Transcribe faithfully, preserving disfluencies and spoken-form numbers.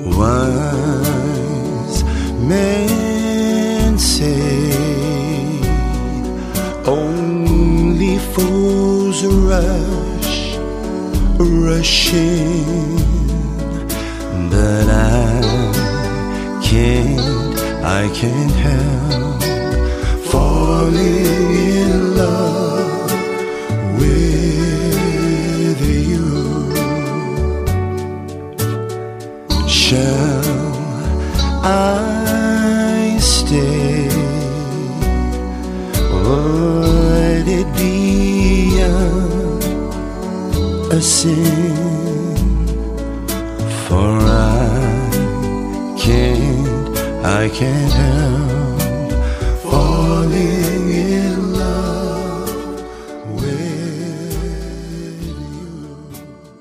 Wise men say only fools rush, rush in, but I can't, I can't help falling in love with you. Shall I stay? Would it be a, a sin? For I can't, I can't help